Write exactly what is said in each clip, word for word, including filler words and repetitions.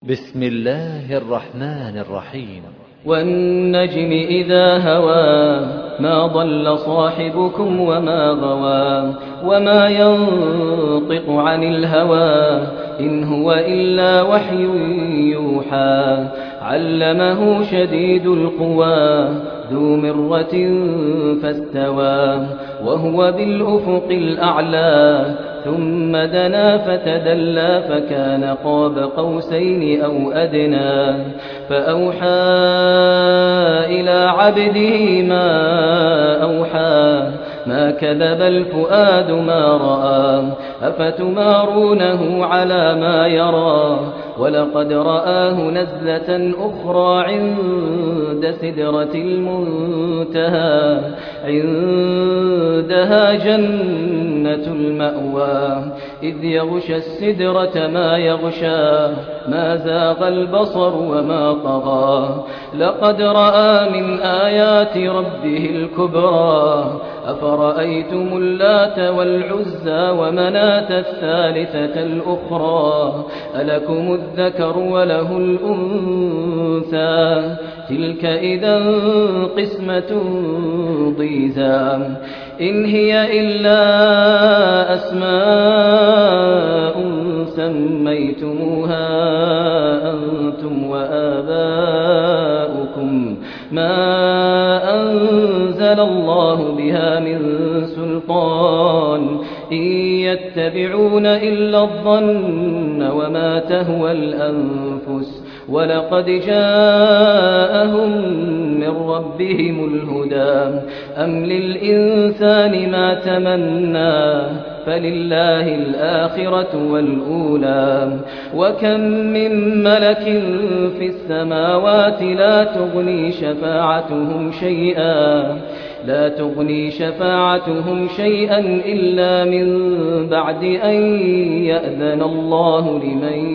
بسم الله الرحمن الرحيم. والنجم إذا هوى ما ضل صاحبكم وما غوى وما ينطق عن الهوى إن هو إلا وحي يوحى علمه شديد القوى ذو مرة فاستوى وهو بالأفق الأعلى ثم دنا فتدلى فكان قاب قوسين أو أدنى فأوحى إلى عبده ما أوحى ما كذب الفؤاد ما رأى أفتمارونه على ما يرى ولقد رآه نزلة أخرى عند سدرة المنتهى عندها جنة المأوى إذ يغشى السدرة ما يغشى ما زاغ البصر وما طغى لقد رأى من آيات ربه الكبرى أفرأيتم اللات والعزى ومناة الثالثة الأخرى ألكم الذكر وله الأنثى تلك إذا قسمة ضيزى إن هي إلا أسماء سميتموها أنتم وآباؤكم ما أنزل الله بها من سلطان إن يتبعون إلا الظن وما تهوى الأنفس ولقد جاءهم من ربهم الهدى أم للإنسان ما تمنى فلله الآخرة والأولى وكم من ملك في السماوات لا تغني شفاعتهم شيئا لا تغني شفاعتهم شيئا إلا من بعد أن يأذن الله لمن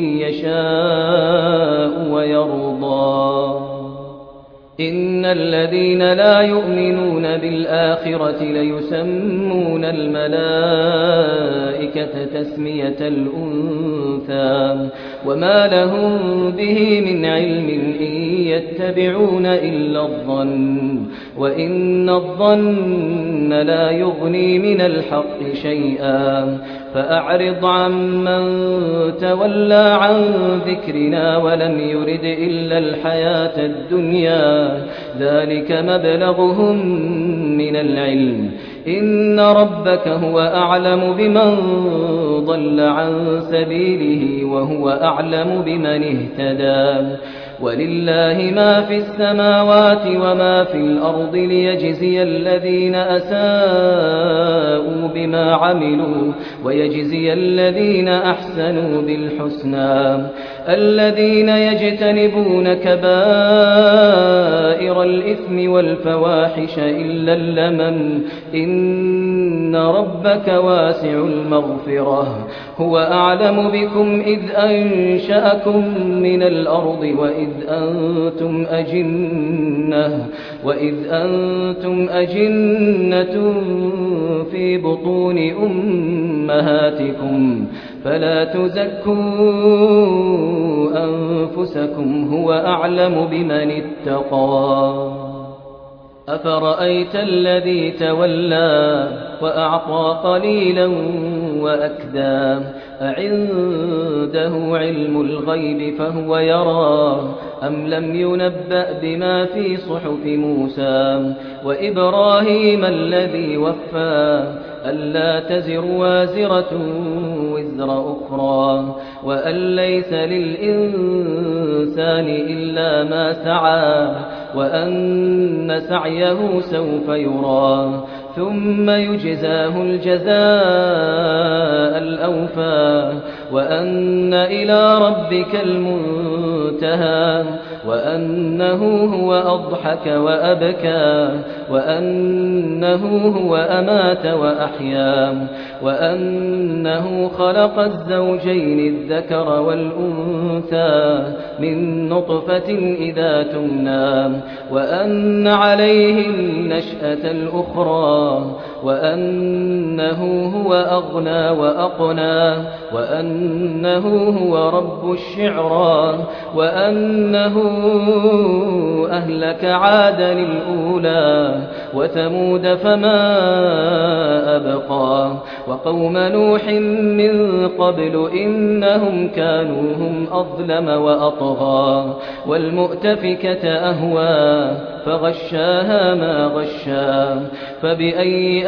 يشاء ويرضى إن الذين لا يؤمنون بالآخرة ليسمون الملائكة تسمية الأنثى وما لهم به من علم إن يتبعون إلا الظن وإن الظن لا يغني من الحق شيئا فأعرض عمن تولى عن ذكرنا ولم يرد إلا الحياة الدنيا ذلك مبلغهم من العلم إن ربك هو أعلم بمن ضل عن سبيله وهو أعلم بمن اهتدى ولله ما في السماوات وما في الأرض ليجزي الذين أساءوا بما عملوا ويجزي الذين أحسنوا بالحسنى الذين يجتنبون كبائر الإثم والفواحش إلا اللمم إن ربك واسع المغفرة هو أعلم بكم إذ أنشأكم من الأرض وإذ أنتم أجنة وإذ أنتم أجنة في بطون أمهاتكم فلا تزكوا أنفسكم هو أعلم بمن اتقى أفرأيت الذي تولى وأعطى قليلا وأكدى أعنده علم الغيب فهو يرى أم لم ينبأ بما في صحف موسى وإبراهيم الذي وفى ألا تزر وازرة وزر أخرى وأن ليس للإنسان إلا ما سعى وأن سعيه سوف يرى ثم يجزاه الجزاء الأوفى وأن إلى ربك المنتهى وأنه هو أضحك وأبكى وأنه هو أمات وأحيا وأنه خلق الزوجين الذكر والأنثى من نطفة إذا تمنى وأن عليه النشأة الأخرى وأنه هو أغنى وأقنى وأن وأنه هو رب الشعرى وأنه أهلك عادا الأولى وثمود فما أبقى وقوم نوح من قبل إنهم كانوا هم أظلم وأطغى والمؤتفكة أهوى فغشاها ما غشا فبأي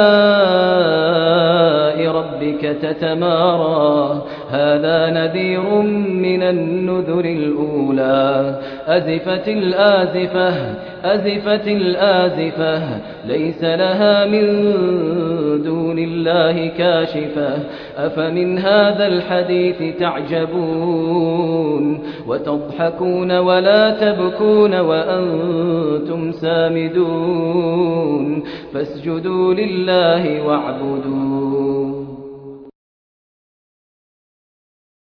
آلاء ربك تتمارى هذا نذير من النذر الأولى أزفت الآزفة أزفت الآزفة ليس لها من دون الله كاشفة أفمن هذا الحديث تعجبون وتضحكون ولا تبكون وأنتم سامدون فاسجدوا لله واعبدوا